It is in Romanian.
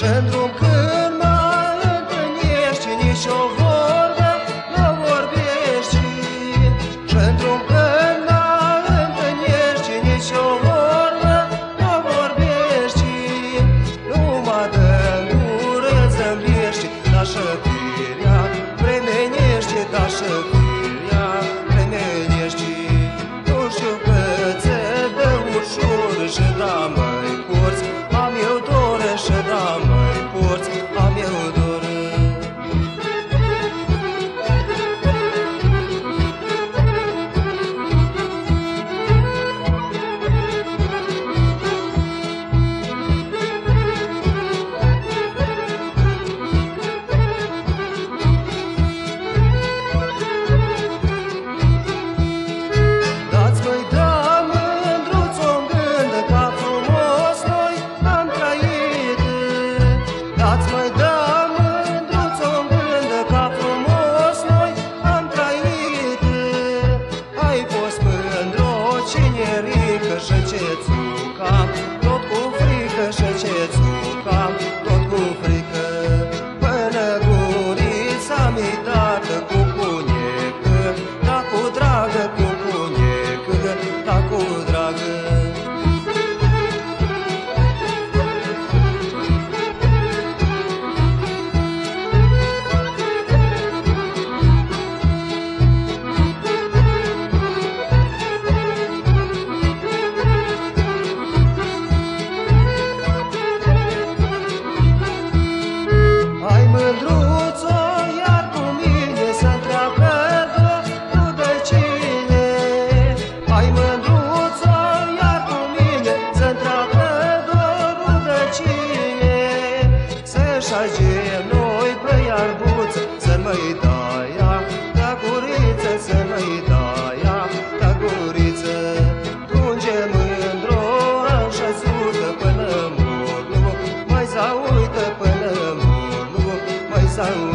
în drum când mă întâlnești, nici o vorbă nu vorbești. Și-n drum când mă întâlnești, nici o vorbă nu vorbești. Numai de-n gură zâmbești, dar șăpirea premenește, dar șăpirea premenește. Nu știu că ți dă ușor și da mai porți, am eu dor și da mai porți, am eu dor. Dați mai da mândruț-o-n gând ca frumos noi am trăit. Ai fost mândru cinerică și ce-țucam, tot cu frică și ce-țucam, tot cu frică. Până gurița mi dată cu cunecă, da cu dragă, cu cunecă, da cu dragă. Mândruțo, iar cu mine să-ntreabă dorul de cine. Hai mândruțo, iar cu mine să-ntreabă dorul de cine. Să-și agem noi pe iarbuță, să mă-i daia da guriță, să mă-i daia da guriță. Plunge mândro așa sută până mornu, mai să uită până mornu, mai să